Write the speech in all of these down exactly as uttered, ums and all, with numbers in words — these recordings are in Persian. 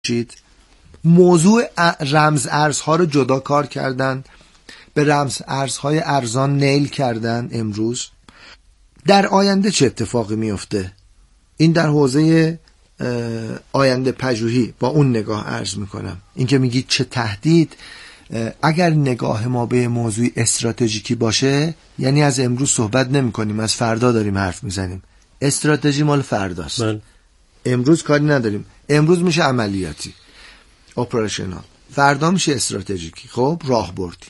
موضوع رمز ارزها رو جدا کار کردن، به رمز ارزهای ارزان نیل کردن. امروز در آینده چه اتفاقی میفته؟ این در حوزه آینده پژوهی با اون نگاه عرض میکنم. این که میگید چه تهدید، اگر نگاه ما به موضوع استراتژیکی باشه یعنی از امروز صحبت نمی کنیم، از فردا داریم حرف میزنیم. استراتژی مال فرداست. من. امروز کاری نداریم. امروز میشه عملیاتی، اپریشنال، فردا میشه استراتژیکی. خب راهبردی.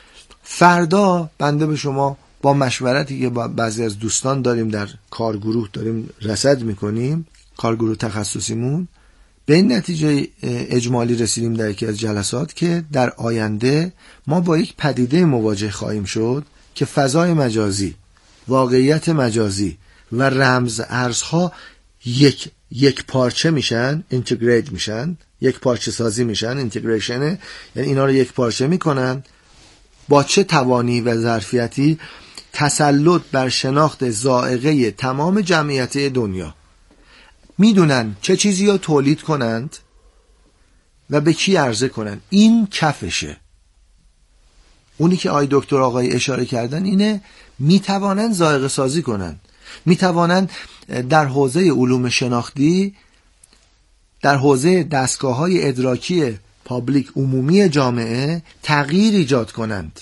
فردا بنده به شما با مشورتی که با بعضی از دوستان داریم در کارگروه داریم رصد میکنیم، کارگروه تخصصیمون، به این نتیجه اجمالی رسیدیم در یکی از جلسات که در آینده ما با یک پدیده مواجه خواهیم شد که فضای مجازی، واقعیت مجازی و رمز ارزها یک یک پارچه میشن، اینتگریت میشن، یک پارچه سازی میشن. اینتگریشنه یعنی اینا رو یک پارچه میکنن. با چه توانی و ظرفیتی؟ تسلط بر شناخت ذائقه تمام جمعیت دنیا. میدونن چه چیزی رو تولید کنند و به کی عرضه کنند. این کفشه. اونی که آقای دکتر آقای اشاره کردن اینه، میتوانند ذائقه سازی کنند، میتوانند در حوزه علوم شناختی، در حوزه دستگاه‌های ادراکی پابلیک عمومی جامعه تغییر ایجاد کنند،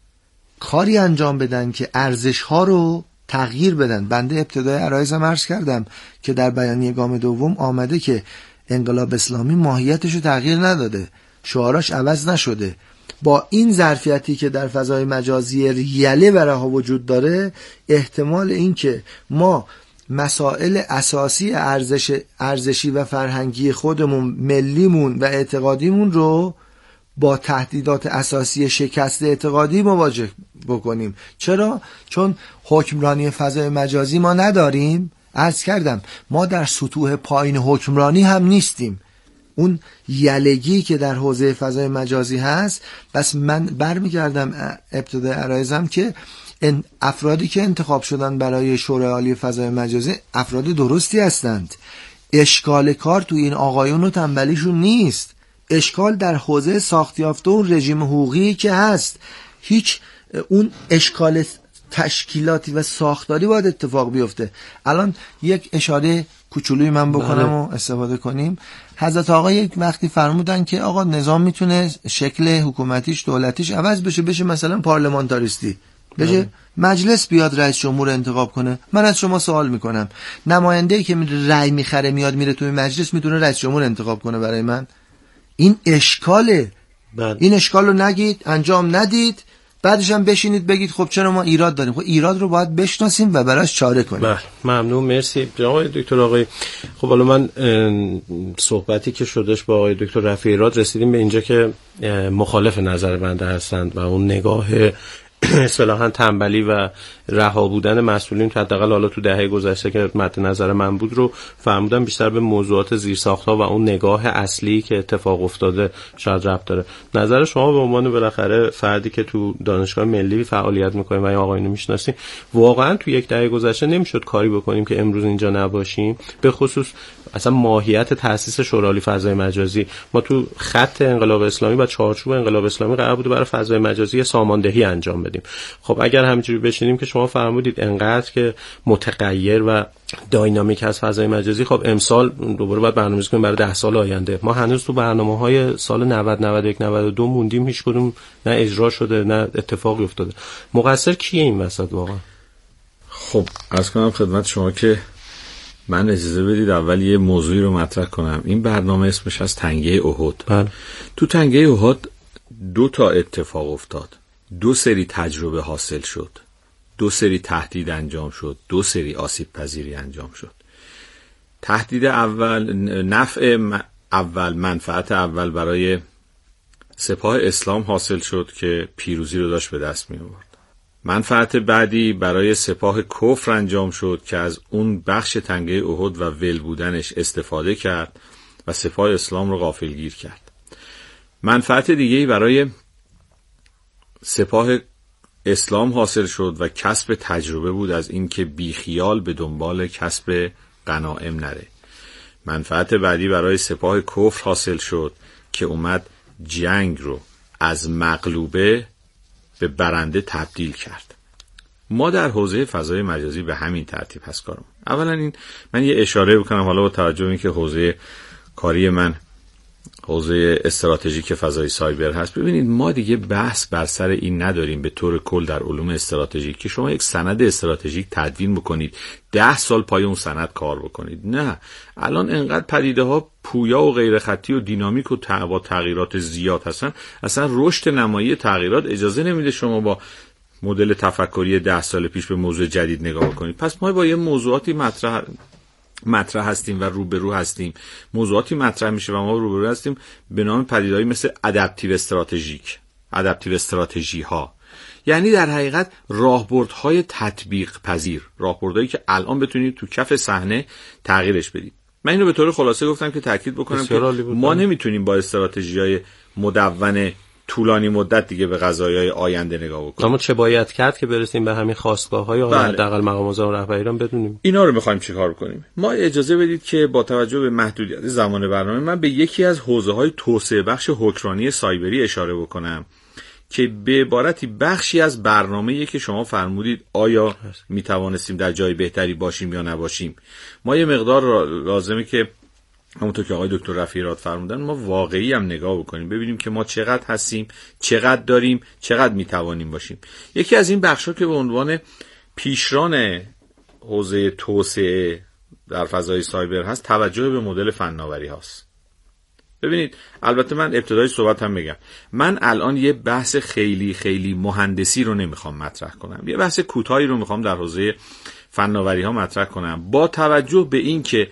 کاری انجام بدن که ارزش‌ها رو تغییر بدن. بنده ابتدای عرایزم عرض کردم که در بیانیه گام دوم آمده که انقلاب اسلامی ماهیتش رو تغییر نداده، شعاراش عوض نشده. با این ظرفیتی که در فضای مجازی ریله و رها وجود داره، احتمال این که ما مسائل اساسی ارزش ارزشی و فرهنگی خودمون، ملیمون و اعتقادیمون رو با تهدیدات اساسی شکست اعتقادی مواجه بکنیم. چرا؟ چون حکمرانی فضای مجازی ما نداریم. عرض کردم ما در سطوح پایین حکمرانی هم نیستیم. اون یلگی که در حوزه فضای مجازی هست. بس من برمیگردم ابتدای عرایزم که این افرادی که انتخاب شدن برای شورای عالی فضای مجازی افراد درستی هستند. اشکال کار تو این آقایون و تنبلیشون نیست. اشکال در حوزه ساختیافته و رژیم حقوقی که هست. هیچ اون اشکال تشکیلاتی و ساختاری باید اتفاق بیفته. الان یک اشاره کوچولوی من بکنم و استفاده کنیم. حضرت آقا یک وقتی فرمودن که آقا نظام میتونه شکل حکومتیش دولتیش عوض بشه، بشه مثلا پارلمانتاریستی، بشه مجلس بیاد رئیس جمهور انتخاب کنه. من از شما سوال میکنم، نماینده‌ای که رأی میخره میاد میره توی مجلس میتونه رئیس جمهور انتخاب کنه برای من؟ این اشکاله. بله. این اشکال رو نگید، انجام ندید، بعدش هم بشینید بگید خب چرا ما ایراد داریم. خب ایراد رو باید بشناسیم و براش چاره کنیم. بله ممنون، مرسی آقای دکتر آقای. خب حالا من صحبتی که شدش با آقای دکتر رفیعی راد رسیدیم به اینجا که مخالف نظر بنده هستند و اون نگاه اصطلاحاً تنبلی و رها بودن مسئولین که حداقل حالا تو دهه گذشته که مد نظر من بود رو فرمودن بیشتر به موضوعات زیرساخت‌ها و اون نگاه اصلی که اتفاق افتاده شاید ربط داره. نظر شما به عنوان بالاخره فردی که تو دانشگاه ملی فعالیت می‌کنید و این آقایونو می‌شناسید، واقعاً تو یک دهه گذشته نمی‌شد کاری بکنیم که امروز اینجا نباشیم؟ به خصوص اصلا ماهیت تأسیس شورای عالی فضای مجازی. ما تو خط انقلاب اسلامی و چارچوب انقلاب اسلامی قرار بود برای فضای مجازی ساماندهی انجام بدیم. خب اگر همینجوری بشینیم که شما فرمودید انقدر که متغیر و داینامیک از فضای مجازی، خب امسال دوباره باید برنامه‌ریزی کنیم برای ده سال آینده. ما هنوز تو برنامه‌های سال نود نود و یک نود و دو موندیم، هیچ کدوم نه اجرا شده نه اتفاقی افتاده. مقصر کیه این وسط واقعا؟ خب عرض کنم خدمت شما که من اجازه بدید اول یه موضوعی رو مطرح کنم. این برنامه اسمش از تنگه احد. بله. تو تنگه احد دو تا اتفاق افتاد. دو سری تجربه حاصل شد، دو سری تهدید انجام شد، دو سری آسیب پذیری انجام شد. تهدید اول، نفع اول، منفعت اول برای سپاه اسلام حاصل شد که پیروزی رو داشت به دست می آورد. منفعت بعدی برای سپاه کفر انجام شد که از اون بخش تنگه احد و ول بودنش استفاده کرد و سپاه اسلام رو غافلگیر کرد. منفعت دیگه‌ای برای سپاه اسلام حاصل شد و کسب تجربه بود از این که بیخیال به دنبال کسب غنایم نره. منفعت بعدی برای سپاه کفر حاصل شد که اومد جنگ رو از مغلوبه به برنده تبدیل کرد. ما در حوزه فضای مجازی به همین ترتیب هست کارم. اولا این من یه اشاره بکنم، حالا با توجه به اینکه حوزه کاری من حوزه استراتژیک فضای سایبر هست، ببینید ما دیگه بحث بر سر این نداریم به طور کل در علوم استراتژیک که شما یک سند استراتژیک تدوین بکنید ده سال پای اون سند کار بکنید. نه، الان انقدر پدیده ها پویا و غیر خطی و دینامیک و با تغییرات زیاد هستن، اصلا رشد نمایی تغییرات اجازه نمیده شما با مدل تفکری ده سال پیش به موضوع جدید نگاه کنید. پس ما با یه موضوعاتی مطرح مطرح هستیم و روبرو هستیم، موضوعاتی مطرح میشه و ما روبرو هستیم به نام پدیده‌ای مثل ادپتیو استراتژیک، ادپتیو استراتژی ها، یعنی در حقیقت راهبردهای تطبیق پذیر، راهبردهایی که الان بتونید تو کف صحنه تغییرش بدید. من اینو به طور خلاصه گفتم که تاکید بکنم که ما نمیتونیم با استراتژی‌های مدون طولانی مدت دیگه به قضایای آینده نگاه بکنیم. اما چه باید کرد که برسیم به همین خواستگاه‌های بله. حداقل مقام معظم رهبری ایران بدونیم اینا رو می‌خوایم چیکار کنیم. ما اجازه بدید که با توجه به محدودیت زمان برنامه من به یکی از حوزه‌های توسعه بخش حکمرانی سایبری اشاره بکنم که به عبارتی بخشی از برنامه‌ای که شما فرمودید آیا می‌توانستیم در جای بهتری باشیم یا نباشیم. ما یه مقدار لازمه که همونطور که آقای دکتر رفیع‌راد فرمودن ما واقعی هم نگاه بکنیم، ببینیم که ما چقدر هستیم، چقدر داریم، چقدر میتوانیم باشیم. یکی از این بخش‌ها که به عنوان پیشران حوزه توسعه در فضای سایبر هست توجه به مدل فناوری هاست. ببینید البته من ابتدای صحبت هم بگم من الان یه بحث خیلی خیلی مهندسی رو نمیخوام مطرح کنم، یه بحث کوتاهی رو میخوام در حوزه فناوری ها مطرح کنم با توجه به این که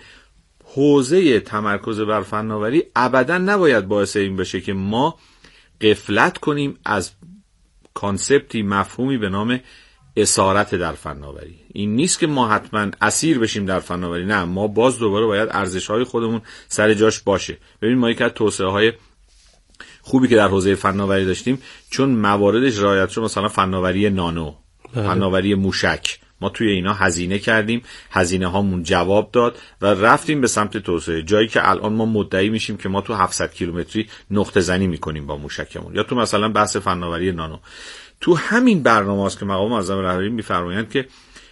حوزه تمرکز بر فناوری ابداً نباید باعث این بشه که ما غفلت کنیم از کانسپتی مفهومی به نام اسارت در فناوری. این نیست که ما حتما اسیر بشیم در فناوری، نه، ما باز دوباره باید ارزش‌های خودمون سر جاش باشه. ببین ما یک از توسعه‌های خوبی که در حوزه فناوری داشتیم چون مواردش رعایت شد، مثلا فناوری نانو، فناوری موشک، ما توی اینا هزینه کردیم، هزینه هامون جواب داد و رفتیم به سمت توسعه، جایی که الان ما مدعی میشیم که ما تو هفتصد کیلومتری نقطه زنی میکنیم با موشکمون. یا تو مثلا بحث فناوری نانو، تو همین برنامه است که مقام معظم رهبری میفرمایند که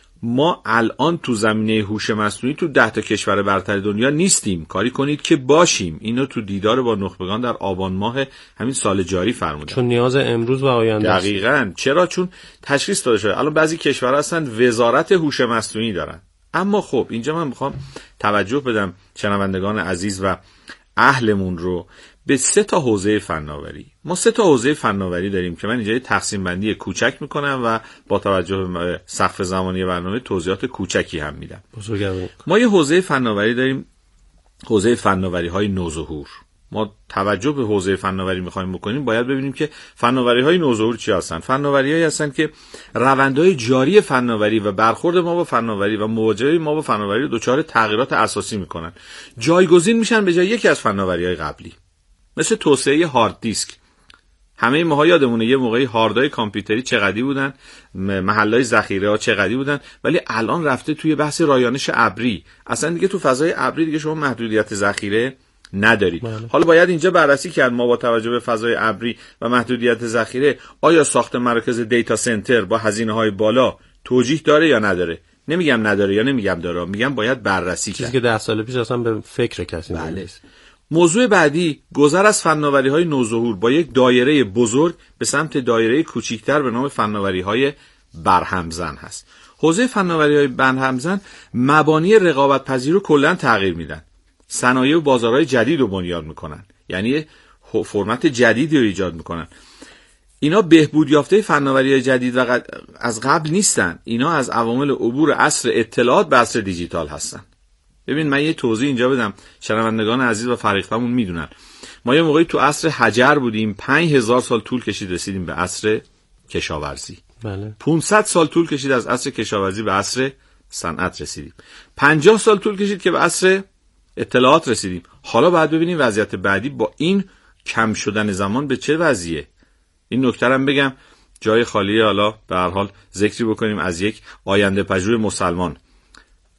ما الان تو زمینه هوش مصنوعی تو ده تا کشور برتر دنیا نیستیم، کاری کنید که باشیم. اینو تو دیدار با نخبگان در آبان ماه همین سال جاری فرمودن، چون نیاز امروز و آینده است. دقیقاً. چرا؟ چون تشخیص داده شده الان بعضی کشورها هستن وزارت هوش مصنوعی دارن. اما خب اینجا من میخوام توجه بدم شنوندگان عزیز و اهلمون رو به سه تا حوزه فناوری. ما سه تا حوزه فناوری داریم که من اینجا تقسیم بندی کوچک میکنم و با توجه به سقف زمانی برنامه توضیحات کوچکی هم میدم. ما یه حوزه فناوری داریم، حوزه فناوری های نوظهور. ما توجه به حوزه فناوری میخوایم بکنیم باید ببینیم که فناوری های نوظهور چی هستن. فناوری هایی هستن که روندهای جاری فناوری و برخورد ما با فناوری و مواجهه ما با فناوری دچار تغییرات اساسی میکنن، جایگزین میشن به جای یکی از فناوری های قبلی. مثل توسعه هارد دیسک، همه ماها یادمونه یه موقعی هاردهای کامپیوتری چقدی بودن، محلهای ذخیره ها چقدی بودن، ولی الان رفته توی بحث رایانش ابری. اصلا دیگه تو فضای ابری دیگه شما محدودیت ذخیره ندارید. بله. حالا باید اینجا بررسی کرد ما با توجه به فضای ابری و محدودیت ذخیره آیا ساخت مراکز دیتا سنتر با هزینه های بالا توجیه داره یا نداره. نمیگم نداره یا نمیگم داره، میگم باید بررسی کرد. چیزی که ده سال پیش اصلا به فکر کسی نمی‌رسید. موضوع بعدی گذر از فناوری‌های نوظهور با یک دایره بزرگ به سمت دایره کوچکتر به نام فناوری‌های برهمزن هست. حوزه فناوری‌های برهمزن مبانی رقابت پذیر رو کلاً تغییر میدن. صنایع و بازارهای جدید رو بنیاد میکنن، یعنی فرمت جدیدی رو ایجاد میکنن. اینا بهبود یافته فناوری‌های جدید و از قبل نیستن، اینا از عوامل عبور عصر اطلاعات به عصر دیجیتال هستن. ببین من یه توضیح اینجا بدم، شنوندگان عزیز و فریختمون میدونن ما یه موقعی تو عصر حجر بودیم، پنج هزار سال طول کشید رسیدیم به عصر کشاورزی. بله. پانصد سال طول کشید از عصر کشاورزی به عصر صنعت رسیدیم. پنجاه سال طول کشید که به عصر اطلاعات رسیدیم. حالا باید ببینیم وضعیت بعدی با این کم شدن زمان به چه وضعیه. این نکته رو بگم جای خالیه، حالا به هر حال ذکری بکنیم از یک آینده پژوه مسلمان.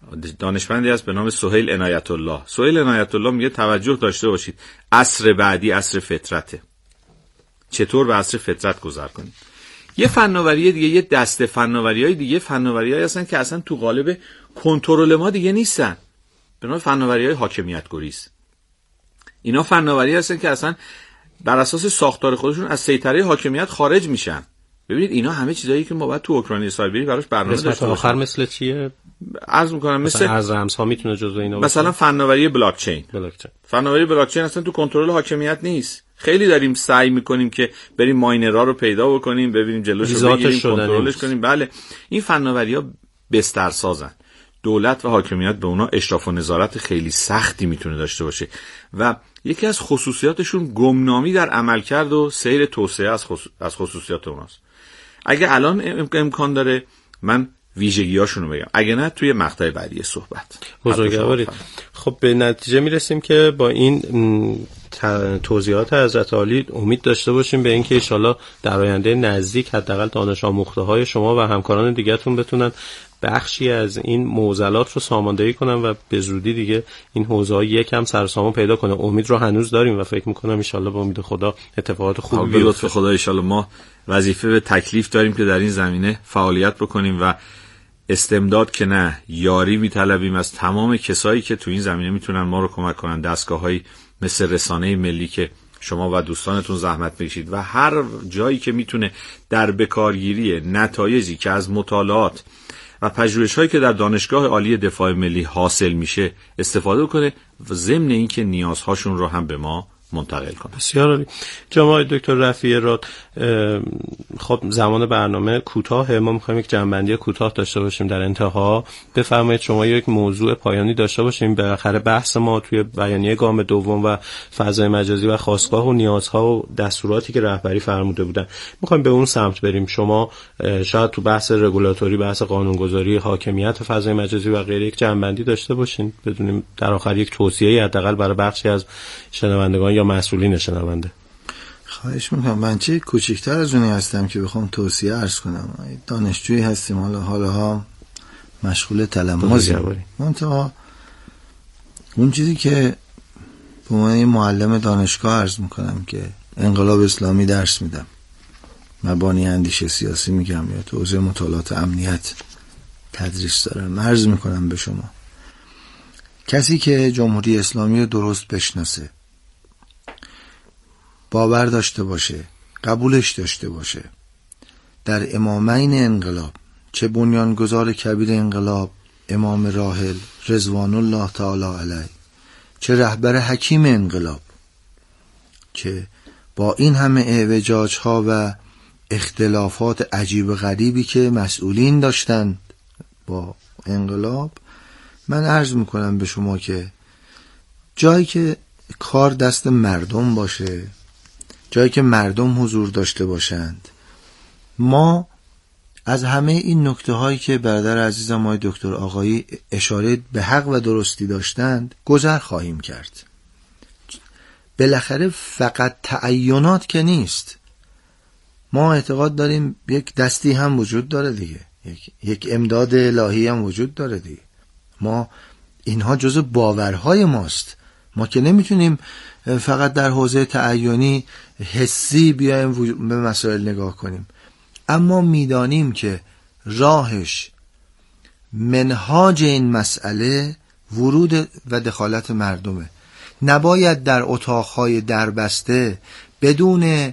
دانشمندی هست به نام سهیل عنایت الله. سهیل عنایت الله میگه توجه داشته باشید، عصر بعدی عصر فطرته. چطور به عصر فطرت گذر کنید؟ یه فناوری دیگه، یه دسته فناوری‌های دیگه، فناوری‌هایی هستن که اصلا تو قالب کنترل ما دیگه نیستن، به نام فناوری‌های حاکمیت گریز. اینا فناوری هستن که اصلا بر اساس ساختار خودشون از سیطره حاکمیت خارج میشن. ببینید اینا همه چیزایی که ما باید تو اوکراین سایبری براش برنامه داشته باشیم. آخر مثل چیه؟ عرض می‌کنم مثل از رمزها میتونه جزء اینا باشه. مثلا فناوری بلاک چین. بلاک چین. فناوری بلاک چین اصلا تو کنترل حاکمیت نیست. خیلی داریم سعی میکنیم که بریم ماینرها رو پیدا بکنیم، ببینیم جلوش رو بگیریم، کنترلش کنیم. بله این فناوری‌ها بسترسازن. دولت و حاکمیت به اونا اشراف و نظارت خیلی سختی میتونه داشته باشه و یکی از خصوصیاتشون گمنامی در عملکرد و سیر توسعه از, خصوص... از خصوصیات اوناست. اگه الان ام... امکان داره من ویژگی‌هاشون رو بگم، اگه نه توی مقطع بعدی صحبت. بزرگوارید. خب به نتیجه میرسیم که با این توضیحات حضرت عالی امید داشته باشیم به اینکه ان شاءالله در آینده نزدیک حداقل دانش آموخته‌های شما و همکاران دیگه‌تون بتونن بخشی از این معضلات رو ساماندهی کنن و به زودی دیگه این حوزه‌ها یکم سر و سامان پیدا کنه. امید رو هنوز داریم و فکر می‌کنم ان شاءالله با امید خدا اتفاقات خوبی بیفته. به لطف خدا ان شاءالله ما وظیفه به تکلیف داریم که در این زمینه فعالیت بکنیم و استمداد که نه، یاری می‌طلبیم از تمام کسایی که تو این زمینه میتونن ما رو کمک کنن. دستگاه‌هایی مثل رسانه ملی که شما و دوستانتون زحمت می‌کشید و هر جایی که میتونه در بکارگیری نتایجی که از مطالعات و پژوهش‌هایی که در دانشگاه عالی دفاع ملی حاصل میشه استفاده کنه و ضمن اینکه نیازهاشون رو هم به ما منتقل کنه. بسیار عالی. جناب دکتر رفیعی راد، خب زمان برنامه کوتاه، ما می‌خوایم یک جنبندی کوتاه داشته باشیم در انتها. بفرمایید شما یک موضوع پایانی داشته باشیم. بالاخره بحث ما توی بیانیه گام دوم و فضای مجازی و خاستگاه و نیازها و دستوراتی که رهبری فرموده بودن می‌خوایم به اون سمت بریم. شما شاید تو بحث رگولاتوری، بحث قانونگذاری، حاکمیت فضای مجازی و غیره یک جنبندی داشته باشین، بدونیم در آخر یک توصیه حداقل برای بخشی از شنوندگان یا مسئولین شنونده. خواهش میکنم. من چه کوچیکتر از اونی هستم که بخوام توصیه عرض کنم. دانشجویی هستیم، حالا حالا ها مشغول تلمذیم. منتها اون چیزی که به من معلم دانشگاه عرض میکنم که انقلاب اسلامی درس میدم، مبانی اندیشه سیاسی میگم یا تو حوزه مطالعات امنیت تدریس دارم، عرض میکنم به شما کسی که جمهوری اسلامی رو درست بشناسه، باور داشته باشه، قبولش داشته باشه، در امامین انقلاب، چه بنیانگذار کبیر انقلاب امام راحل رضوان الله تعالی علیه، چه رهبر حکیم انقلاب که با این همه اعوجاج ها و اختلافات عجیب و غریبی که مسئولین داشتند با انقلاب، من عرض میکنم به شما که جایی که کار دست مردم باشه، جایی که مردم حضور داشته باشند، ما از همه این نکته هایی که برادر عزیزم آقای دکتر آقایی اشاره به حق و درستی داشتند گذر خواهیم کرد. بالاخره فقط تعینات که نیست، ما اعتقاد داریم یک دستی هم وجود داره دیگه، یک, یک امداد الهی هم وجود داره دیگه. ما اینها جزء باورهای ماست. ما که نمیتونیم فقط در حوزه تعینی حسی بیایم به مسائل نگاه کنیم، اما میدانیم که راهش، منهاج این مسئله ورود و دخالت مردمه. نباید در اتاقهای دربسته بدون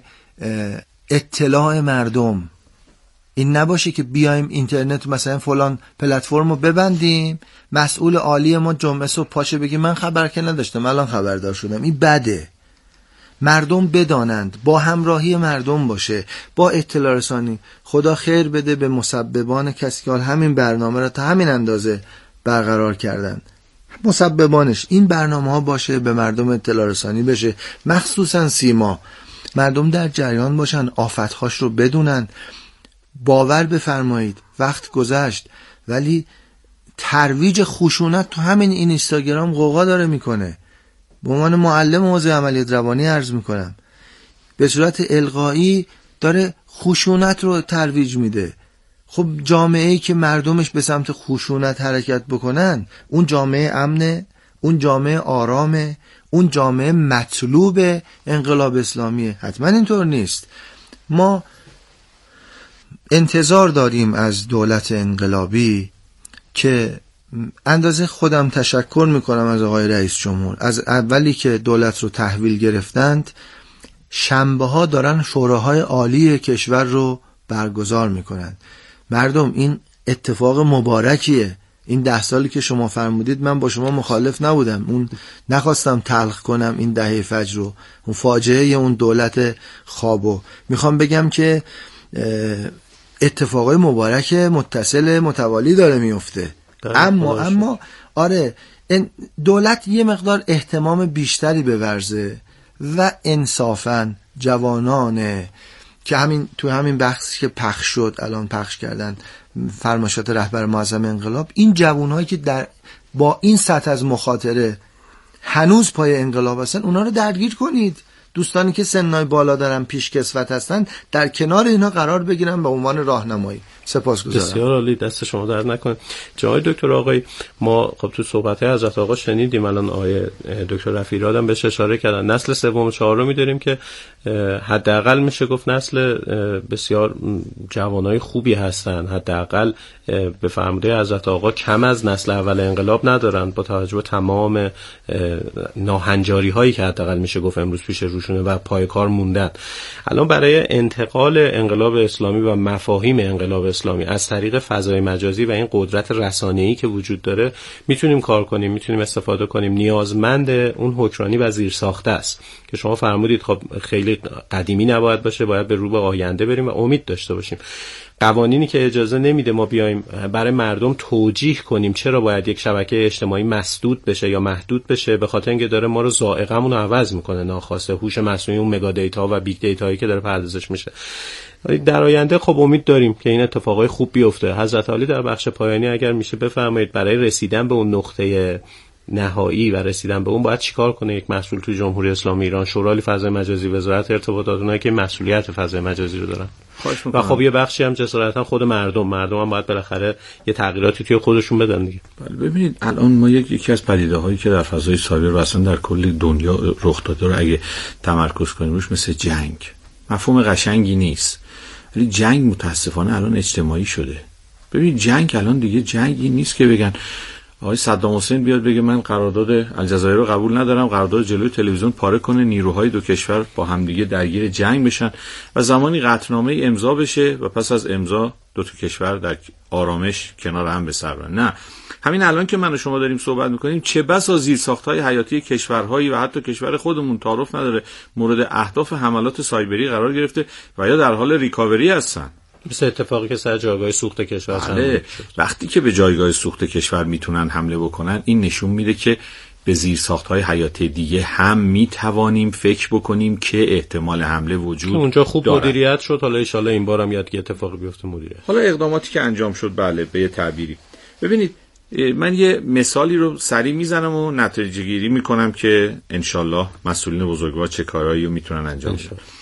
اطلاع مردم، این نباشه که بیایم اینترنت مثلا فلان پلتفرم رو ببندیم، مسئول عالی ما جمعه صبح پاشه بگی من خبر که نداشتم الان خبردار شدم. این بده. مردم بدانند، با همراهی مردم باشه، با اطلاع رسانی. خدا خیر بده به مسببان کسی که همین برنامه را تا همین اندازه برقرار کردن، مسببانش این برنامه ها باشه، به مردم اطلاع رسانی بشه، مخصوصا سیما، مردم در جریان باشن، آفتهاش رو بدونن. باور بفرمایید وقت گذشت ولی ترویج خشونت تو همین این اینستاگرام غوغا داره میکنه. به عنوان معلم حوزه عملیات روانی عرض میکنم، به صورت القایی داره خشونت رو ترویج میده. خب جامعه‌ای که مردمش به سمت خشونت حرکت بکنن، اون جامعه امنه، اون جامعه آرامه، اون جامعه مطلوب انقلاب اسلامیه؟ حتما اینطور نیست. ما انتظار داریم از دولت انقلابی که اندازه خودم تشکر میکنم از آقای رئیس جمهور، از اولی که دولت رو تحویل گرفتند شنبه ها دارن شوراهای عالی کشور رو برگزار میکنن. مردم این اتفاق مبارکیه. این ده سالی که شما فرمودید من با شما مخالف نبودم، اون نخواستم تلخ کنم این دهه فجر رو، اون فاجعه اون دولت خوابو. میخوام بگم که اتفاقای مبارک متصل متوالی داره میفته. اما اما آره دولت یه مقدار اهتمام بیشتری بورزه و انصافاً جوانانه که همین تو همین بحثی که پخش شد الان پخش کردن فرمایشات رهبر معظم انقلاب، این جوانهایی که در با این سطح از مخاطره هنوز پای انقلاب هستن اونا رو درگیر کنید. دوستانی که سنای بالا دارن پیشکسوت هستن در کنار اینا قرار بگیرن به عنوان راهنمایی. سپاسگزارم. بسیار عالی، دست شما درد نکنه. جناب دکتر آقای، ما خب تو صحبت‌های حضرت آقا شنیدیم، الان آقای دکتر رفیع‌راد هم بهش اشاره کردن، نسل سوم و چهارم می‌داریم که حداقل میشه گفت نسل بسیار جوانای خوبی هستن، حداقل به فرموده حضرت آقا کم از نسل اول انقلاب ندارن با توجه به تمام ناهنجاری‌هایی که حداقل میشه گفت امروز پیش روشونه و پای کار موندن. الان برای انتقال انقلاب اسلامی و مفاهیم انقلاب اسلامی از طریق فضای مجازی و این قدرت رسانه‌ای که وجود داره میتونیم کار کنیم، میتونیم استفاده کنیم. نیازمند اون حکمرانی و زیرساخته است که شما فرمودید خب خیلی قدیمی نباید باشه، باید به رو به آینده بریم و امید داشته باشیم. قوانینی که اجازه نمیده ما بیایم برای مردم توجیه کنیم چرا باید یک شبکه اجتماعی مسدود بشه یا محدود بشه، به خاطر اینکه داره ما رو ذائقه‌مون رو عوض میکنه ناخواسته، هوش مصنوعی، اون مگا دیتا و بیگ دیتایی که داره پردازش میشه. در آینده خب امید داریم که این اتفاقای خوب بیفته. حضرت علی در بخش پایانی اگر میشه بفرمایید برای رسیدن به اون نقطه نهایی و رسیدن به اون باید چیکار کنه یک مسئول تو جمهوری اسلامی ایران، شورای فضای مجازی، وزارت ارتباطات، اونایی که مسئولیت فضای مجازی رو دارن؟ و خب یه بخشی هم جسارتا خود مردم مردم هم باید بالاخره یه تغییراتی توی خودشون بدن دیگه. بله ببینید الان ما یک یکی از پدیده‌هایی که در فضای سایبر و اصلا در کل دنیا رخ داده رو اگه تمرکز کنیم روش، مثل جنگ، مفهوم قشنگی نیست ولی جنگ متاسفانه الان اجتماعی شده. ببین جنگ الان دیگه جنگی نیست که بگن آقای صدام حسین بیاد بگه من قرارداد الجزایر رو قبول ندارم، قرارداد جلوی تلویزیون پاره کنه، نیروهای دو کشور با همدیگه درگیر جنگ بشن و زمانی قطعنامه امضا بشه و پس از امضا دو تا کشور در آرامش کنار هم به سر برن. نه، همین الان که من و شما داریم صحبت میکنیم چه بسا زیرساخت‌های حیاتی کشورهایی و حتی کشور خودمون تعارف نداره مورد اهداف حملات سایبری قرار گرفته و یا در حال ریکاوری هستن. مثل اتفاقی که سر جایگاه سوخت کشور بله. وقتی که به جایگاه سوخت کشور میتونن حمله بکنن، این نشون میده که به زیرساخت‌های حیاتی دیگه هم میتوانیم فکر بکنیم که احتمال حمله وجود اونجا خوب دارد. مدیریت شد، حالا ان شاءالله این بارم یاد که اتفاقی بیفته مدیریت. حالا اقداماتی که انجام شد بله به تعبیری. ببینید من یه مثالی رو سریع میزنم و نتیجه گیری میکنم که ان شاءالله مسئولین بزرگوار چه کارهایی رو میتونن انجام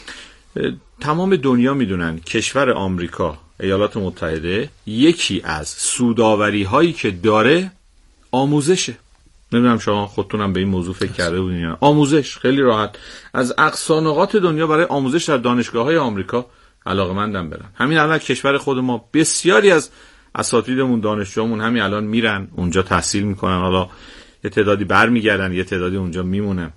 بدن. تمام دنیا میدونن کشور آمریکا، ایالات متحده، یکی از سوداوری هایی که داره آموزشه. نمیدونم شما خودتونم به این موضوع فکر کرده بودین یا نه. آموزش خیلی راحت از اقصا نقاط دنیا برای آموزش در دانشگاه‌های آمریکا علاقه‌مندم برن. همین الان کشور خود ما بسیاری از اساتیدمون، دانشجوامون همین الان میرن اونجا تحصیل میکنن، حالا یه تعدادی برمیگردن، یه تعدادی اونجا میمونن.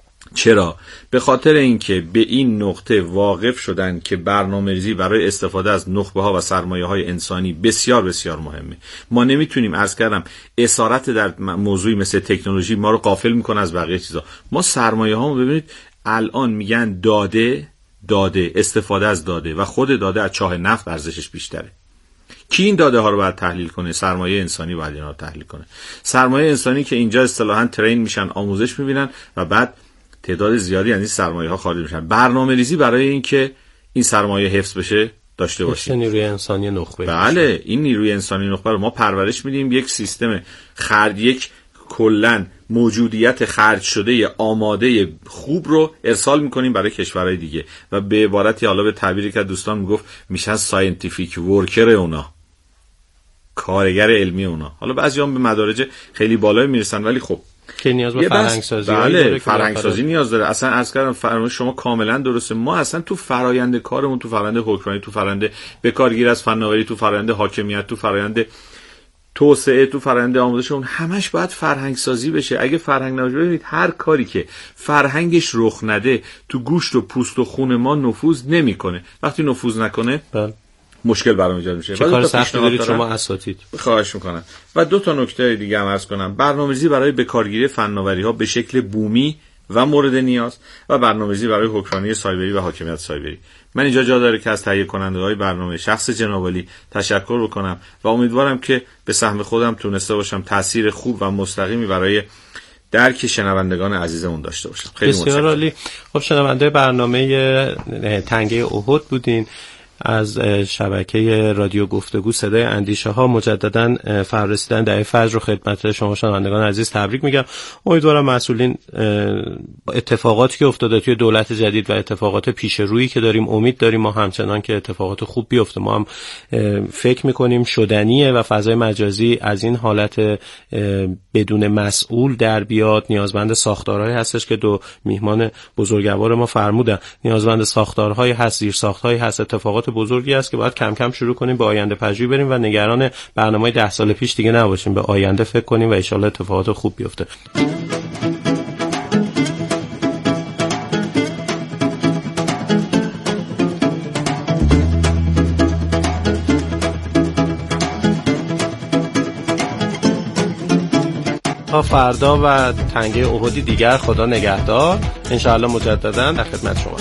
چرا؟ به خاطر اینکه به این نقطه واقف شدن که برنامه‌ریزی برای استفاده از نخبه‌ها و سرمایه‌های انسانی بسیار بسیار مهمه. ما نمیتونیم، عرض کردم، اسارت در موضوعی مثل تکنولوژی ما رو غافل میکنه از بقیه چیزا. ما سرمایه‌هامو ببینید الان میگن داده داده استفاده از داده و خود داده از چاه نفت ارزشش بیشتره. کی این داده ها رو باید تحلیل کنه؟ سرمایه انسانی باید اینا رو تحلیل کنه. سرمایه انسانی که اینجا اصطلاحاً ترین میشن، آموزش میبینن و بعد تعداد زیادی از این سرمایه ها خارج میشن. برنامه‌ریزی برای این که این سرمایه حفظ بشه داشته باشیم. نیروی انسانی نخبه. بله بشه. این نیروی انسانی نخبه رو ما پرورش میدیم، یک سیستم خرج، یک کلاً موجودیت خرج شده آماده خوب رو ارسال میکنیم برای کشورهای دیگه و به عبارتی حالا به تعبیری که دوستان میگفت میشن ساینتیفیک ورکر اونا. کارگر علمی اونا. حالا بعضی‌ها به مدارج خیلی بالایی میرسن ولی خب که نیاز به فرهنگ سازی بله فرهنگ سازی نیاز داره. اصلا عرض کردم فرمایش شما کاملا درسته. ما اصلا تو فرآیند کارمون، تو فرآیند حکمرانی، تو فرآیند بکارگیری از فناوری، تو فرآیند حاکمیت، تو فرآیند توسعه، تو فرآیند آموزشمون همش باید فرهنگ سازی بشه. اگه فرهنگ نباشه، ببینید هر کاری که فرهنگش رخ نده تو گوشت و پوست و خون ما نفوذ نمیکنه. وقتی نفوذ نکنه بله مشکل برام ایجاد میشه. چه کار سختی دارید شما اساتید؟ خواهش میکنم. و دو تا نکته دیگه هم عرض کنم. برنامه‌ریزی برای بکارگیری فناوری‌ها به شکل بومی و مورد نیاز و برنامه‌ریزی برای حکمرانی سایبری و حاکمیت سایبری. من اینجا جا داره که از تهیه کننده‌های برنامه شخص جناب عالی تشکر بکنم و امیدوارم که به سهم خودم تونسته باشم تأثیر خوب و مستقیمی برای درک شنوندگان عزیزمون داشته باشم. خیلی متشکرم. بسیار عالی. خب شنونده برنامه تنگه احد بودین از شبکه رادیو گفتگو صدای اندیشه ها. مجددا فررسیدن دعای فجر رو خدمت شما شنوندگان عزیز تبریک میگم. امیدوارم مسئولین اتفاقاتی که افتاده توی دولت جدید و اتفاقات پیش رویی که داریم، امید داریم ما همچنان که اتفاقات خوب بیفته. ما هم فکر میکنیم شدنیه و فضای مجازی از این حالت بدون مسئول در بیاد. نیازمند ساختارهایی هستش که دو میهمان بزرگوار ما فرمودن. نیازمند ساختارهایی هست، زیر ساختهایی هست، اتفاقات بزرگی است که باید کم کم شروع کنیم به آینده پژوهی بریم و نگران برنامه ده سال پیش دیگه نباشیم. به آینده فکر کنیم و ان شاءالله اتفاقات خوب بیفته. تا فردا و تنگه احدی دیگر، خدا نگهدار. ان شاءالله مجددا در خدمت شما.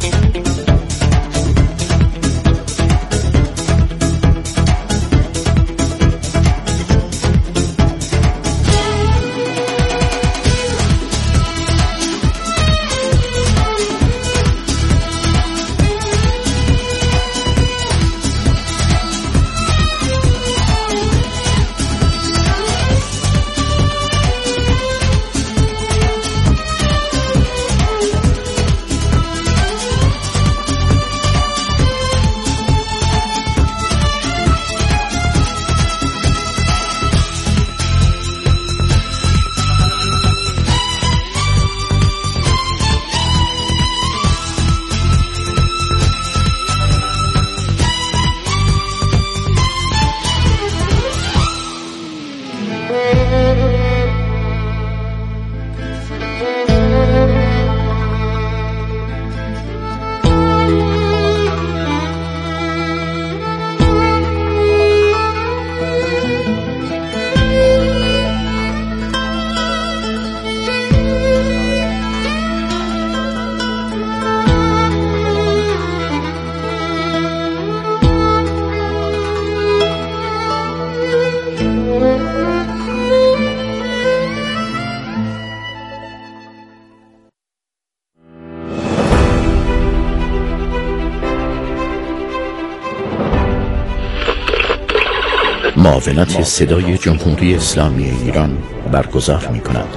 معاونت صدای جمهوری اسلامی ایران برگزار می کند.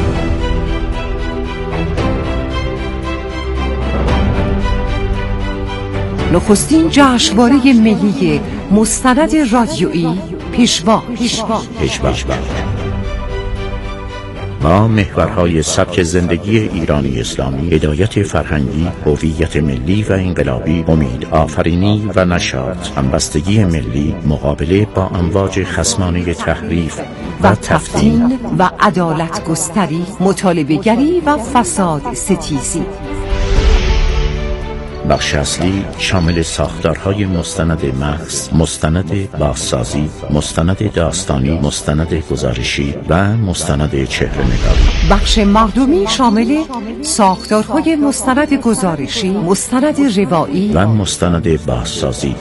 نخستین جشنواره ملی مستند رادیویی پیشوا پیشوا پیشوا ما محورهای سبک زندگی ایرانی اسلامی، هدایت فرهنگی، هویت ملی و انقلابی، امید آفرینی و نشاط، همبستگی ملی، مقابله با امواج خصمانه تحریف و تفتین و عدالت گستری، مطالبه گری و فساد ستیزی. بخش اصلی شامل ساختارهای مستند محض، مستند بازسازی، مستند داستانی، مستند گزارشی و مستند چهره‌نگاری. بخش مردمی شامل ساختارهای مستند گزارشی، مستند روایی و مستند بازسازی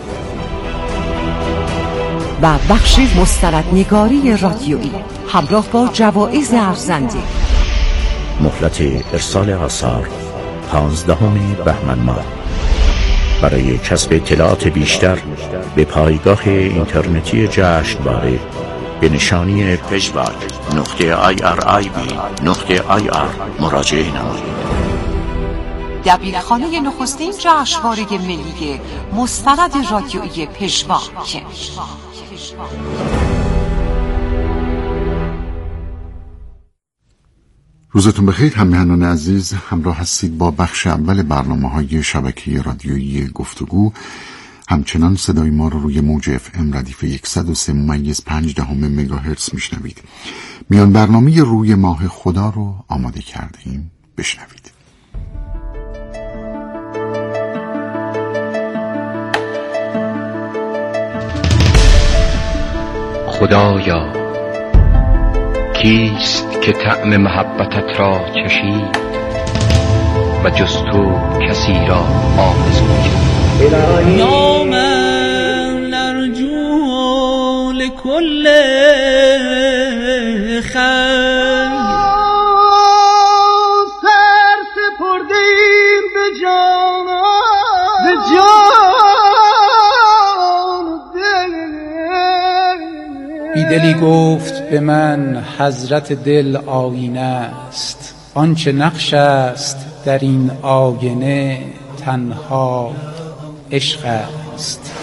و بخش مستندنگاری رادیویی همراه با جوایز ارزنده. مهلت ارسال آثار پانزدهم بهمن ماه. برای کسب اطلاعات بیشتر به پایگاه اینترنتی جشنواره به نشانی پژواک نقطه آی آر آی بی نقطه آی آر مراجعه نمایید. دبیرخانه نخستین جشنواره ملی مستند رادیویی پژواک. روزتون بخیر همیهنان عزیز، همراه هستید با بخش اول برنامه‌های شبکه رادیویی گفتگو. همچنان صدای ما رو روی موج اف ام ردیف صد و سه ممیز پنج دهم مگاهرتز میشنوید. میان برنامه روی ماه خدا رو آماده کردیم، بشنوید. خدایا کیست که طعم محبتت را چشید و جز تو کسی را آرزو کرد؟ یا من نرجو لکل خیر سر سپردیم به جان به جان دل. بیدلی گفت به من حضرت دل آینه است، آنچه نقش است در این آینه تنها عشق است.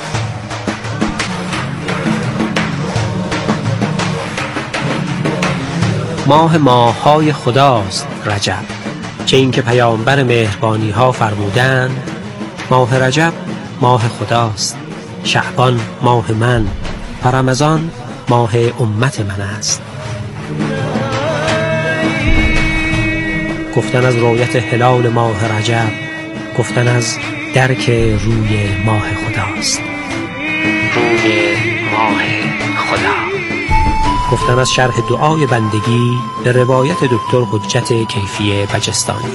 ماه ماه‌های خداست رجب، چه این که پیامبر مهربانی ها فرمودند ماه رجب ماه خداست، شعبان ماه من و رمضان ماه امت من است. گفتن از رؤیت هلال ماه رجب گفتن از درک روی ماه خداست، روی ماه خدا. گفتن از شرح دعای بندگی به روایت دکتر حجت کیفی بجستانی.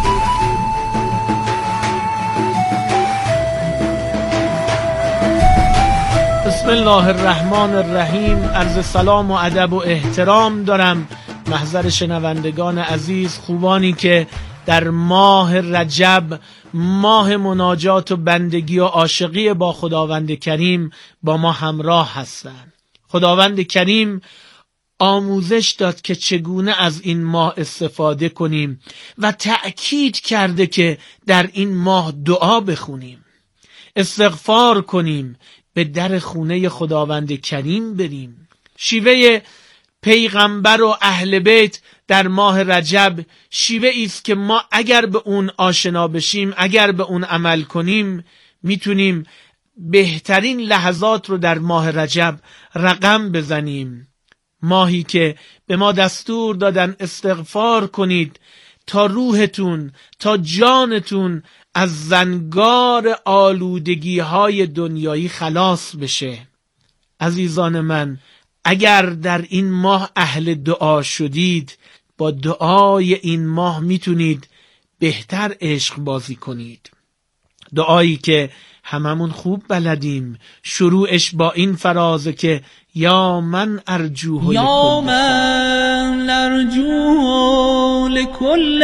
بسم الله الرحمن الرحیم. عرض سلام و ادب و احترام دارم محضر شنوندگان عزیز، خوبانی که در ماه رجب، ماه مناجات و بندگی و عاشقی با خداوند کریم، با ما همراه هستند. خداوند کریم آموزش داد که چگونه از این ماه استفاده کنیم و تأکید کرده که در این ماه دعا بخونیم، استغفار کنیم، به در خونه خداوند کریم بریم. شیوه پیغمبر و اهل بیت در ماه رجب شیوه ایست که ما اگر به اون آشنا بشیم، اگر به اون عمل کنیم، میتونیم بهترین لحظات رو در ماه رجب رقم بزنیم. ماهی که به ما دستور دادن استغفار کنید تا روحتون، تا جانتون از زنگار آلودگی های دنیایی خلاص بشه. عزیزان من، اگر در این ماه اهل دعا شدید، با دعای این ماه میتونید بهتر عشق بازی کنید. دعایی که هممون خوب بلدیم، شروعش با این فرازه که یا من ارجوه یا من ارجوه لکل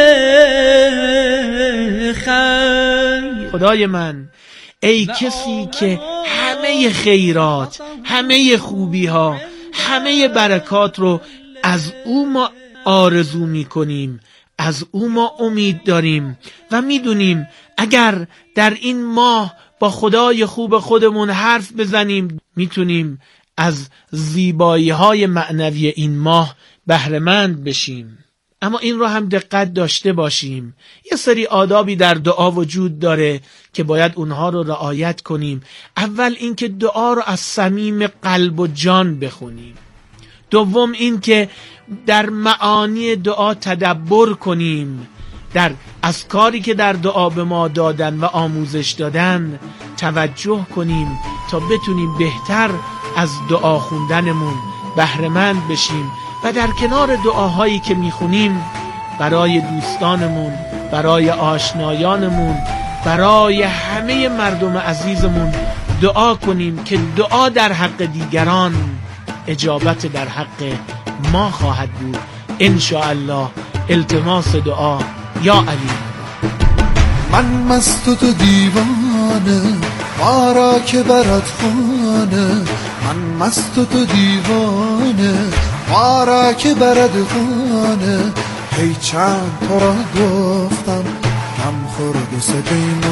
خیر. خدای من، ای کسی که همه خیرات، همه خوبی ها، همه برکات رو از او ما آرزو می کنیم، از او ما امید داریم و می دونیم اگر در این ماه با خدای خوب خودمون حرف بزنیم، می تونیم از زیبایی های معنوی این ماه بهره‌مند بشیم. اما این رو هم دقت داشته باشیم، یه سری آدابی در دعا وجود داره که باید اونها رو رعایت کنیم. اول این که دعا رو از صمیم قلب و جان بخونیم. دوم این که در معانی دعا تدبر کنیم، در از کاری که در دعا به ما دادن و آموزش دادن توجه کنیم تا بتونیم بهتر از دعا خوندنمون بهره‌مند بشیم و در کنار دعاهایی که میخونیم برای دوستانمون، برای آشنایانمون، برای همه مردم عزیزمون دعا کنیم که دعا در حق دیگران اجابت در حق ما خواهد بود ان شاء الله. التماس دعا. یا علی. من مست و تو دیوانه، ما را که برات خونه. من مست و تو دیوانه، ما را که برات خونه. هی چند تو را گفتم کم خورد و سه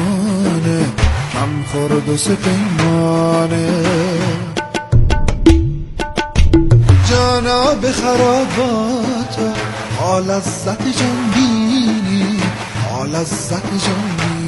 پیمانه، کم خورد و سه پیمانه. بیا به خراباتا، آ لذت جان بینی، آ لذت جان بینی.